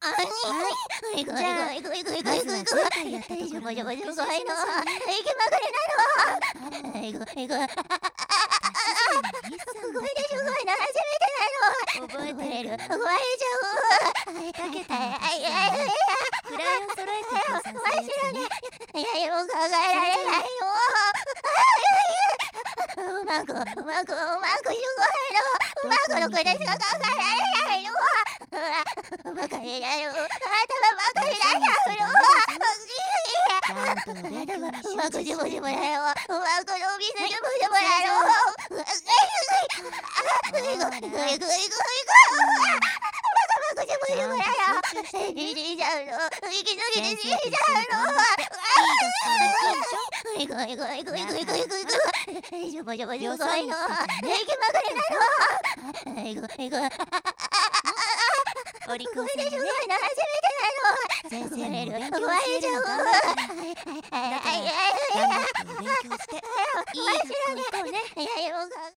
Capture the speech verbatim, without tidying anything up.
あに、いくいくいくいくいくいくいく。しょぼしょぼすごいの。息まぐれなの。いくいく。すごいですごいな、初めてなの。 覚えてる。 壊れちゃう。 かけたのいやいやいや。 位を揃えて計算わしらね、いやよく考えられないよ。うまくうまくうまくすごいの。うまくの声でしか考えられないの。うまくになる。頭ばかりだよ。うまくジボジボだよ。うまくのびすジボジボだよ。いくいくいくいくいく。うまくジボジボだよ。死んじゃうの。息継ぎで死んじゃうの。いくいくいくいくいくいくいくいく。ジボジボすごいの。息まぐれなの。いくいく。 お利口さんすごいでしょ、 ね。 初めてなの。 先生にも勉強壊れちゃう。 教えるの頑張ってね。だから頑張ってお勉強していい学校行こうね。 いやよく